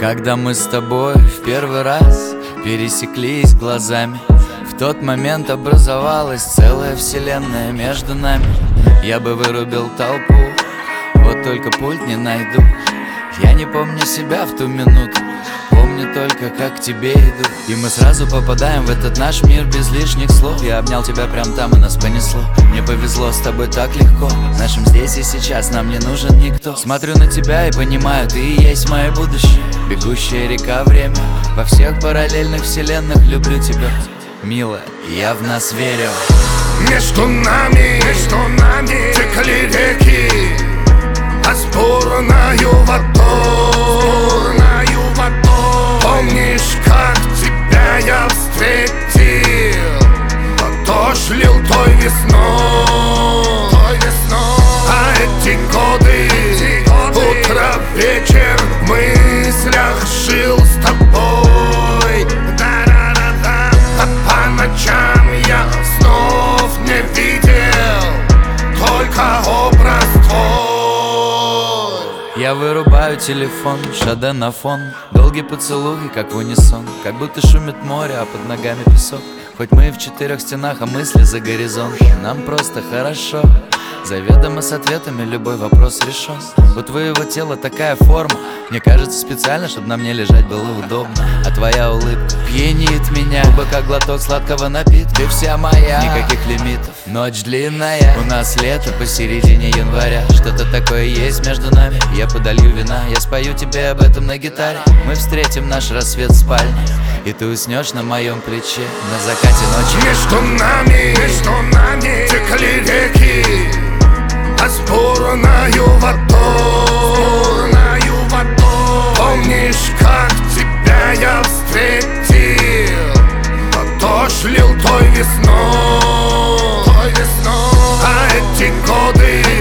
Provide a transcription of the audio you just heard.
Когда мы с тобой в первый раз пересеклись глазами, в тот момент образовалась целая вселенная между нами. Я бы вырубил толпу, вот только пульт не найду. Я не помню себя в ту минуту, помню только, как к тебе иду. И мы сразу попадаем в этот наш мир без лишних слов. Я обнял тебя прям там, и нас понесло. Мне повезло, с тобой так легко. Нашим здесь и сейчас нам не нужен никто. Смотрю на тебя и понимаю, ты и есть мое будущее. Бегущая река время, во всех параллельных вселенных люблю тебя, милая, я в нас верю. Между нами текли реки, а сборною водой. Помнишь, как тебя я встретил? Дождь лил той весной. А эти годы, утро, вечер, в мыслях жил с тобой. А по ночам я снов не видел, только образ твой. Я вырубаю телефон, шаде на фон. Долгий поцелуй, как в унисон. Как будто шумит море, а под ногами песок. Хоть мы и в четырех стенах, а мысли за горизонт. Нам просто хорошо. Заведомо с ответами любой вопрос решен. У твоего тела такая форма, мне кажется, специально, чтобы на мне лежать было удобно. А твоя улыбка пьянит меня, губы как глоток сладкого напитка. Ты вся моя, никаких лимитов, ночь длинная. У нас лето посередине января. Что-то такое есть между нами, я подолью вина. Я спою тебе об этом на гитаре. Мы встретим наш рассвет в спальне, и ты уснешь на моем плече на закате ночи. Между нами текли реки, а сборною водой. Помнишь, как тебя я встретил? Дождь лил той весной. А эти годы,